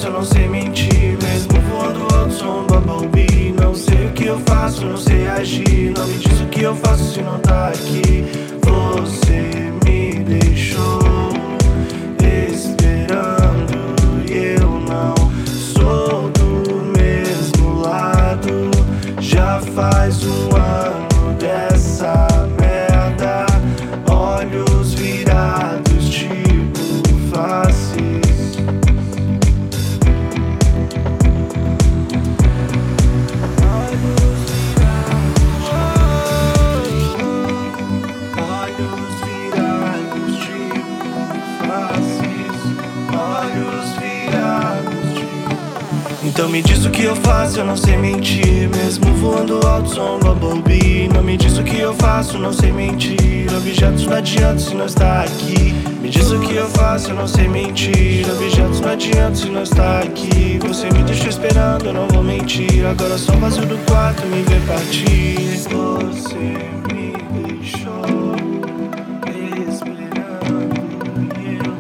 eu não sei mentir. Mesmo voando alto, sou um bumblebee. Não sei o que eu faço, não sei agir. Não me diz o que eu faço se não tá aqui. Você me deixou esperando e eu não sou do mesmo lado. Já faz um ano dessa merda. Olhos virados tipo faces. Então me diz o que eu faço, eu não sei mentir. Mesmo voando alto, sou um bumblebee. Não me diz o que eu faço, não sei mentir. Objetos não adianta se não está aqui. Me diz o que eu faço, eu não sei mentir. Objetos não adianta se não está aqui. Você me deixou esperando, eu não vou mentir. Agora só o vazio do quarto me vê partir. Você me deixou esperando e eu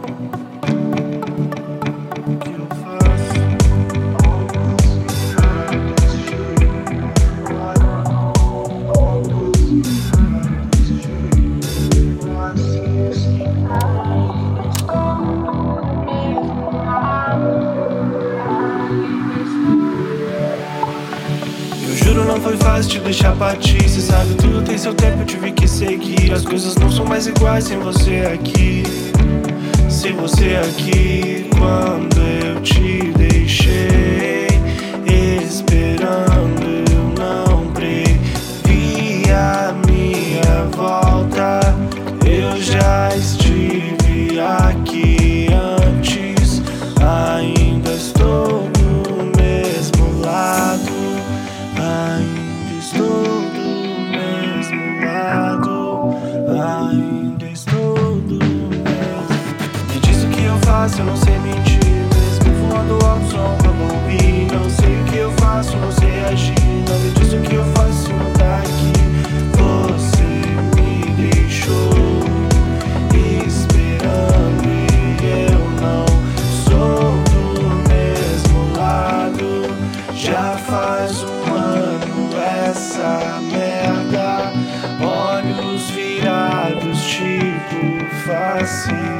não. O que eu faço? Juro, não foi fácil te deixar partir. Cê sabe, tudo tem seu tempo, eu tive que seguir. As coisas não são mais iguais sem você aqui. Sem você aqui. Quando eu te deixei esperando, eu não previ a minha volta. Eu já estive aqui antes. Ainda estou do mesmo lado. Ainda estou do mesmo lado. Ainda estou do mesmo. Me diz o que eu faço, eu não sei mentir. Mesmo voando alto, sou um bumblebee. Não sei o que eu faço, não sei agir. Não me diz o que eu faço se não tá aqui. Você me deixou esperando e eu não sou do mesmo lado. Já faz um ano essa merda. Olhos virados tipo face.